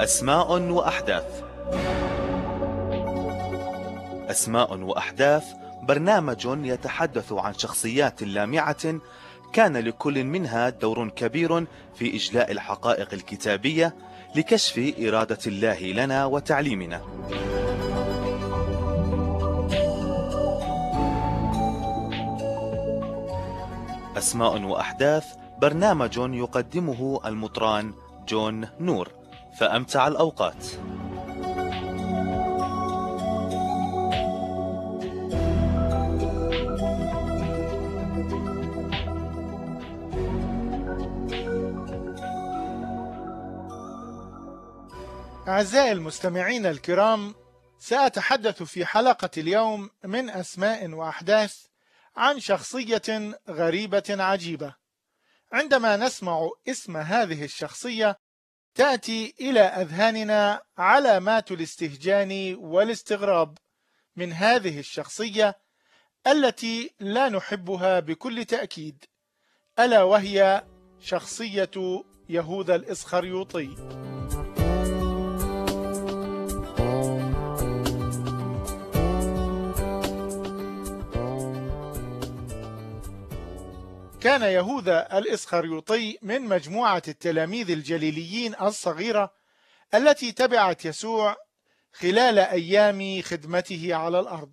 أسماء وأحداث. أسماء وأحداث برنامج يتحدث عن شخصيات لامعة كان لكل منها دور كبير في إجلاء الحقائق الكتابية لكشف إرادة الله لنا وتعليمنا. أسماء وأحداث برنامج يقدمه المطران جون نور، فأمتع الأوقات. أعزائي المستمعين الكرام، سأتحدث في حلقة اليوم من أسماء وأحداث عن شخصية غريبة عجيبة. عندما نسمع اسم هذه الشخصية تأتي إلى أذهاننا علامات الاستهجان والاستغراب من هذه الشخصية التي لا نحبها بكل تأكيد، ألا وهي شخصية يهوذا الإسخريوطي. كان يهوذا الإسخريوطي من مجموعة التلاميذ الجليليين الصغيرة التي تبعت يسوع خلال أيام خدمته على الأرض.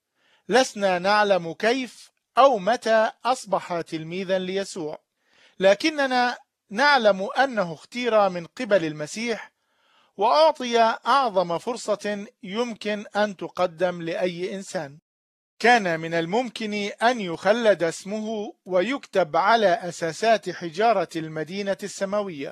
لسنا نعلم كيف أو متى أصبح تلميذا ليسوع، لكننا نعلم أنه اختير من قبل المسيح وأعطي أعظم فرصة يمكن أن تقدم لأي إنسان. كان من الممكن أن يخلد اسمه ويكتب على أساسات حجارة المدينة السماوية،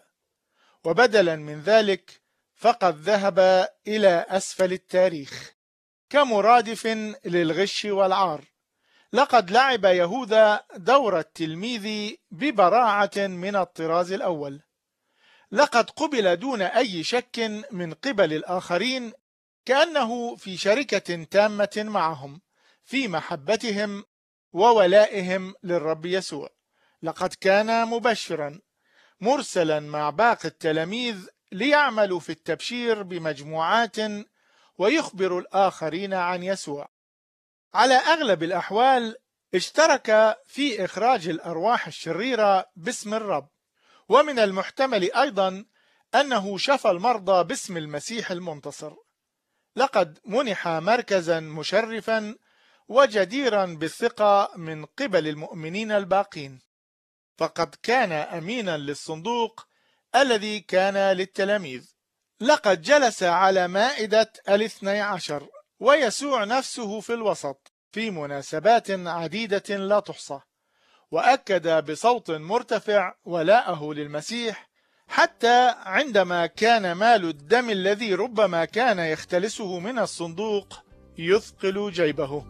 وبدلا من ذلك فقد ذهب إلى أسفل التاريخ كمرادف للغش والعار. لقد لعب يهوذا دور التلميذ ببراعة من الطراز الأول. لقد قبل دون أي شك من قبل الآخرين، كأنه في شركة تامة معهم في محبتهم وولائهم للرب يسوع. لقد كان مبشرا مرسلا مع باقي التلاميذ ليعملوا في التبشير بمجموعات ويخبر الآخرين عن يسوع. على أغلب الأحوال اشترك في إخراج الأرواح الشريرة باسم الرب، ومن المحتمل أيضا أنه شفى المرضى باسم المسيح المنتصر. لقد منح مركزا مشرفا وجديرا بالثقة من قبل المؤمنين الباقين، فقد كان أمينا للصندوق الذي كان للتلاميذ. لقد جلس على مائدة 12 ويسوع نفسه في الوسط في مناسبات عديدة لا تحصى، وأكد بصوت مرتفع ولاءه للمسيح، حتى عندما كان مال الدم الذي ربما كان يختلسه من الصندوق يثقل جيبه.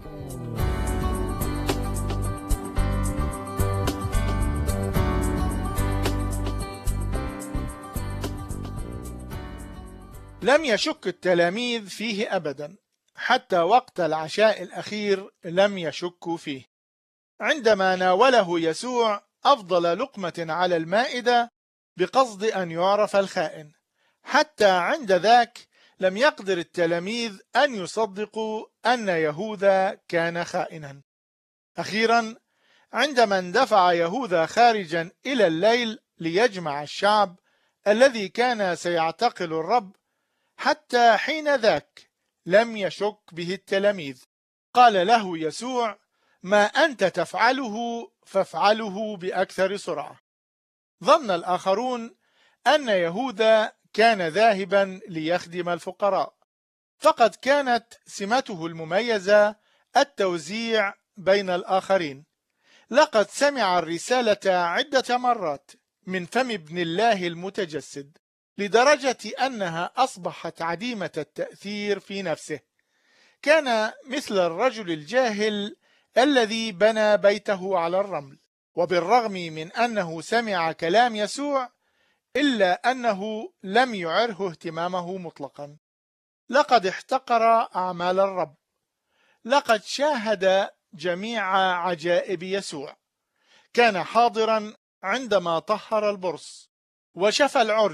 لم يشك التلاميذ فيه أبدا، حتى وقت العشاء الأخير لم يشكوا فيه. عندما ناوله يسوع أفضل لقمة على المائدة بقصد أن يعرف الخائن، حتى عند ذاك لم يقدر التلاميذ أن يصدقوا أن يهوذا كان خائنا. أخيرا عندما اندفع يهوذا خارجا إلى الليل ليجمع الشعب الذي كان سيعتقل الرب، حتى حين ذاك لم يشك به التلاميذ. قال له يسوع: ما أنت تفعله فافعله بأكثر سرعة. ظن الآخرون أن يهوذا كان ذاهبا ليخدم الفقراء، فقد كانت سمته المميزة التوزيع بين الآخرين. لقد سمع الرسالة عدة مرات من فم ابن الله المتجسد، لدرجة أنها أصبحت عديمة التأثير في نفسه. كان مثل الرجل الجاهل الذي بنى بيته على الرمل، وبالرغم من أنه سمع كلام يسوع إلا أنه لم يعره اهتمامه مطلقا. لقد احتقر أعمال الرب. لقد شاهد جميع عجائب يسوع. كان حاضرا عندما طهر البرص وشفى العرج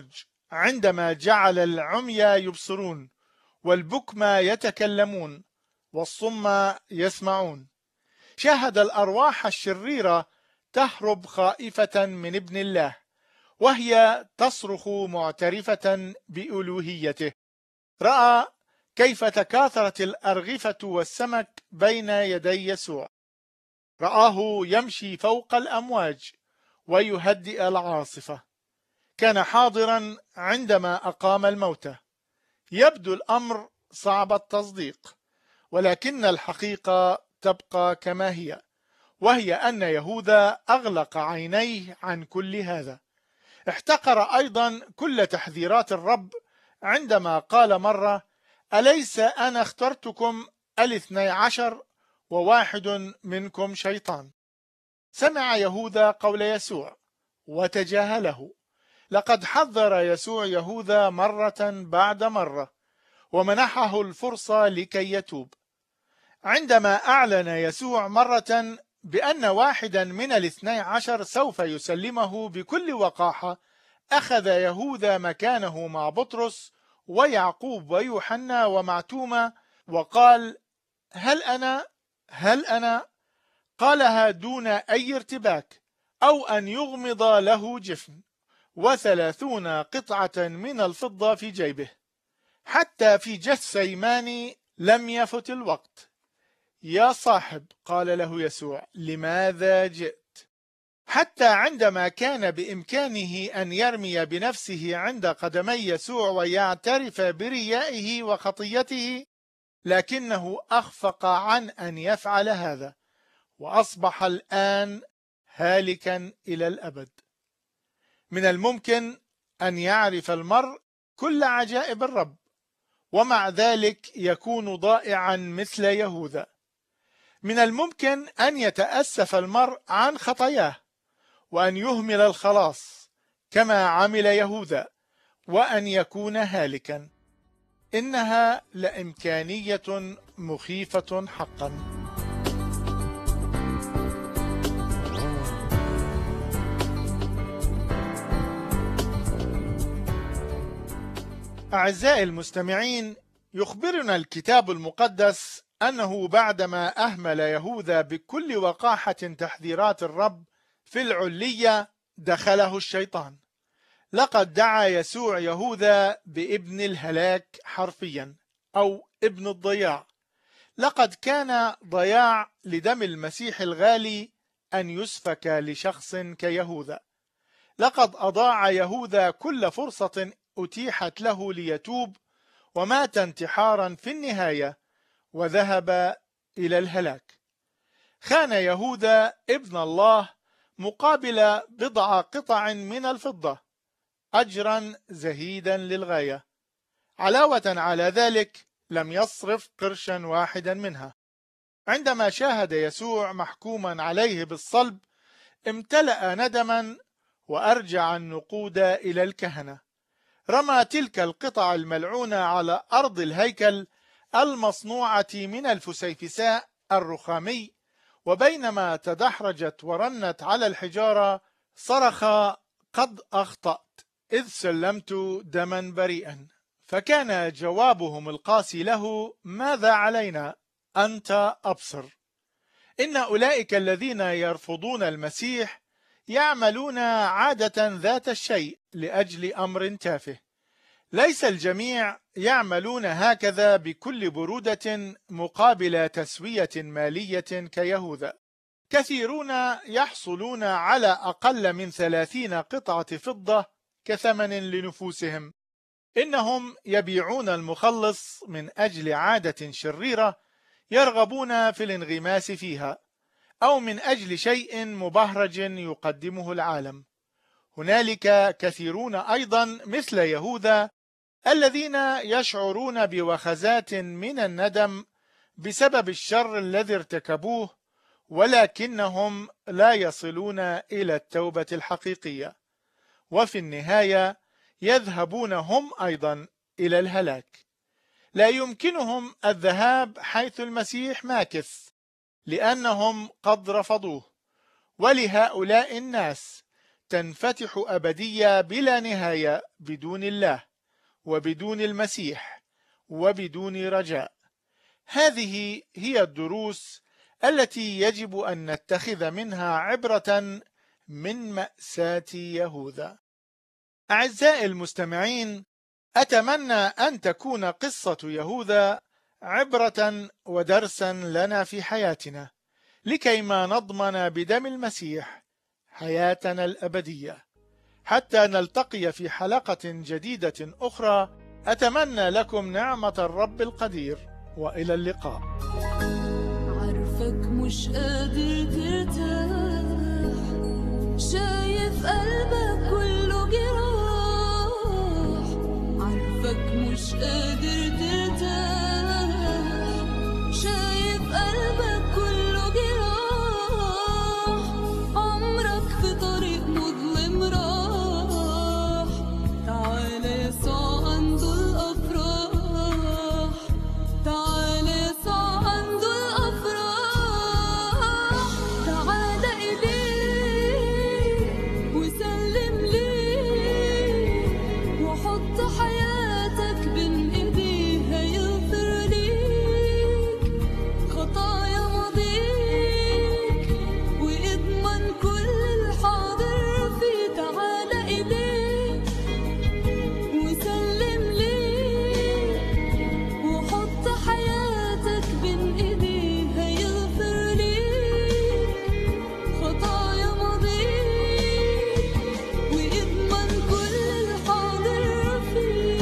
عندما جعل العمي يبصرون والبكم يتكلمون والصم يسمعون. شاهد الأرواح الشريرة تهرب خائفة من ابن الله، وهي تصرخ معترفة بألوهيته. رأى كيف تكاثرت الأرغفة والسمك بين يدي يسوع. رآه يمشي فوق الأمواج ويهدئ العاصفة. كان حاضرا عندما أقام الموتى. يبدو الأمر صعب التصديق، ولكن الحقيقة تبقى كما هي، وهي أن يهوذا أغلق عينيه عن كل هذا. احتقر أيضا كل تحذيرات الرب عندما قال مرة: أليس أنا اخترتكم 12 وواحد منكم شيطان؟ سمع يهوذا قول يسوع وتجاهله. لقد حذر يسوع يهوذا مرة بعد مرة ومنحه الفرصة لكي يتوب. عندما أعلن يسوع مرة بأن واحدا من 12 سوف يسلمه بكل وقاحة، أخذ يهوذا مكانه مع بطرس ويعقوب ويوحنا ومع توما وقال: هل أنا؟ قالها دون أي ارتباك أو أن يغمض له جفن، 30 قطعة من الفضة في جيبه. حتى في جثيماني لم يفت الوقت. يا صاحب، قال له يسوع، لماذا جئت؟ حتى عندما كان بإمكانه أن يرمي بنفسه عند قدمي يسوع ويعترف بريائه وخطيته، لكنه أخفق عن أن يفعل هذا، وأصبح الآن هالكا إلى الأبد. من الممكن أن يعرف المرء كل عجائب الرب، ومع ذلك يكون ضائعا مثل يهوذا. من الممكن أن يتأسف المرء عن خطاياه وأن يهمل الخلاص كما عمل يهوذا وأن يكون هالكا. إنها لإمكانية مخيفة حقا. أعزائي المستمعين، يخبرنا الكتاب المقدس أنه بعدما أهمل يهوذا بكل وقاحة تحذيرات الرب في العلية، دخله الشيطان. لقد دعا يسوع يهوذا بابن الهلاك حرفيا، أو ابن الضياع. لقد كان ضياع لدم المسيح الغالي أن يسفك لشخص كيهوذا. لقد أضاع يهوذا كل فرصة أتيحت له ليتوب، ومات انتحارا في النهاية وذهب إلى الهلاك. خان يهوذا ابن الله مقابل بضع قطع من الفضة، أجرا زهيدا للغاية. علاوة على ذلك لم يصرف قرشا واحدا منها. عندما شاهد يسوع محكوما عليه بالصلب، امتلأ ندما وأرجع النقود إلى الكهنة. رمى تلك القطع الملعونة على أرض الهيكل المصنوعة من الفسيفساء الرخامي، وبينما تدحرجت ورنت على الحجارة صرخ: قد أخطأت، إذ سلمت دما بريئا. فكان جوابهم القاسي له: ماذا علينا؟ أنت أبصر. إن أولئك الذين يرفضون المسيح يعملون عادة ذات الشيء لأجل أمر تافه. ليس الجميع يعملون هكذا بكل برودة مقابل تسوية مالية كيهوذا. كثيرون يحصلون على أقل من 30 قطعة فضة كثمن لنفوسهم. إنهم يبيعون المخلص من أجل عادة شريرة يرغبون في الانغماس فيها، أو من أجل شيء مبهرج يقدمه العالم. هنالك كثيرون أيضا مثل يهوذا الذين يشعرون بوخزات من الندم بسبب الشر الذي ارتكبوه، ولكنهم لا يصلون إلى التوبة الحقيقية، وفي النهاية يذهبون هم أيضا إلى الهلاك. لا يمكنهم الذهاب حيث المسيح ماكث، لأنهم قد رفضوه. ولهؤلاء الناس تنفتح أبدية بلا نهاية بدون الله وبدون المسيح وبدون رجاء. هذه هي الدروس التي يجب أن نتخذ منها عبرة من مأساة يهوذا. أعزائي المستمعين، أتمنى أن تكون قصة يهوذا عبرة ودرسا لنا في حياتنا، لكيما نضمن بدم المسيح حياتنا الأبدية. حتى نلتقي في حلقة جديدة أخرى، أتمنى لكم نعمة الرب القدير، وإلى اللقاء. عارفك مش قادر ترتاح، شايف قلبك كله جراح. عارفك مش قادر ترتاح، شايف قلبك كله جراح. عمرك في طريق مظلم راح، تعالى يسوع عنده الأفراح. تعالى يسوع عنده الأفراح. تعالى إليه وسلم ليه، وحط حياتك بين إيديه، هيغفر ليك خطايا ماضيك ويضمن كل الحاضر فيه. تعالى إليه وسلم ليه، وحط حياتك بين إيديه، هيغفر ليك خطايا ماضيك ويضمن كل الحاضر فيه.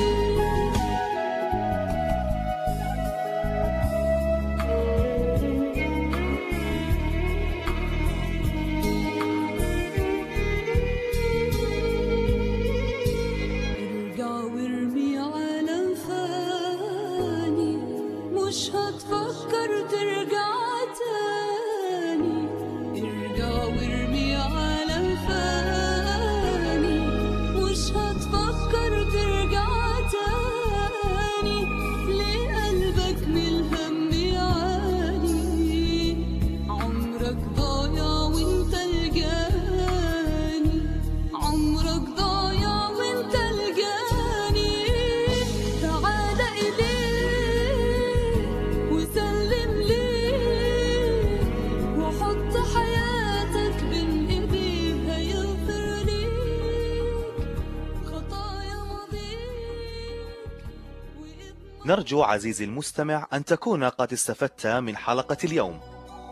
ارجع وارمي عالم فاني، مش هتفكر ترجع تاني. ارجع وارمي عالم فاني، مش هتفكر ترجع تاني. ليه قلبك من الهم يعاني؟ عمرك ضايع وانت الجاني، عمرك ضايع وانت الجاني. تعالى إليه وسلم ليه، وحط حياتك بين إيديه، هيغفر ليك خطايا ماضيك ويضمن. نرجو عزيزي المستمع أن تكون قد استفدت من حلقة اليوم.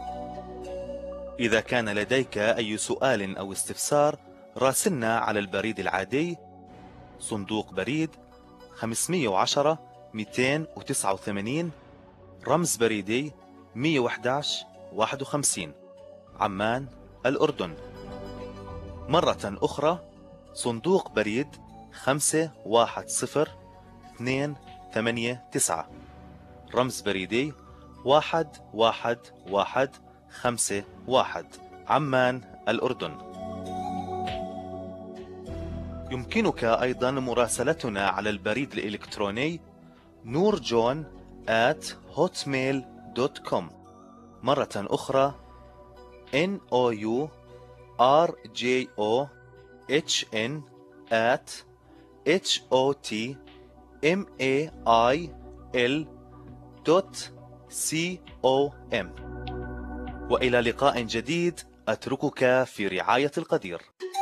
إذا كان لديك أي سؤال أو استفسار، راسلنا على البريد العادي صندوق بريد 510 289 رمز بريدي 111 51 عمان الأردن. مرة أخرى صندوق بريد 510 289 رمز بريدي 11151 عمان الأردن. يمكنك أيضا مراسلتنا على البريد الإلكتروني nourjon@hotmail.com. مرة أخرى nourjohn@hotmail.com. وإلى لقاء جديد، أتركك في رعاية القدير.